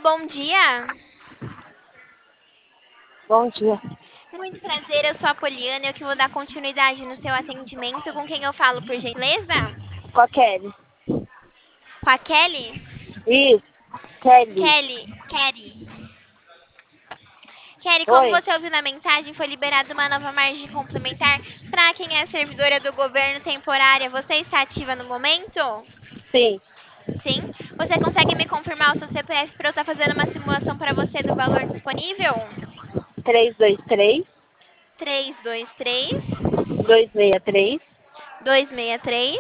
bom dia. Bom dia. Muito prazer, eu sou a Poliana, eu que vou dar continuidade no seu atendimento. Com quem eu falo, por gentileza? Com a Kelly. Com a Kelly? Isso, Kelly. Kelly. Kelly, como Oi? você ouviu na mensagem, foi liberada uma nova margem complementar para quem é servidora do governo temporária. Você está ativa no momento? Sim. Sim. Você consegue me confirmar o seu CPF para eu estar fazendo uma simulação para você do valor disponível? 323 323 263 263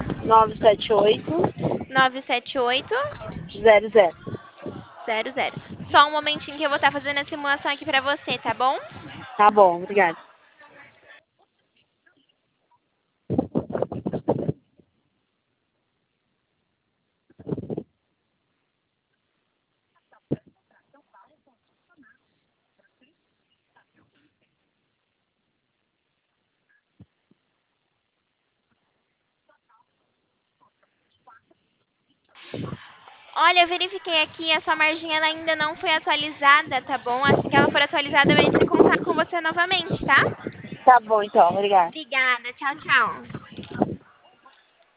978 978 00. 00. Só um momentinho que eu vou estar fazendo a simulação aqui para você, tá bom? Tá bom, obrigada. Olha, eu verifiquei aqui, a sua margem ela ainda não foi atualizada, tá bom? Assim que ela for atualizada, eu entro em contato com você novamente, tá? Tá bom, então, obrigada. Obrigada, tchau, tchau.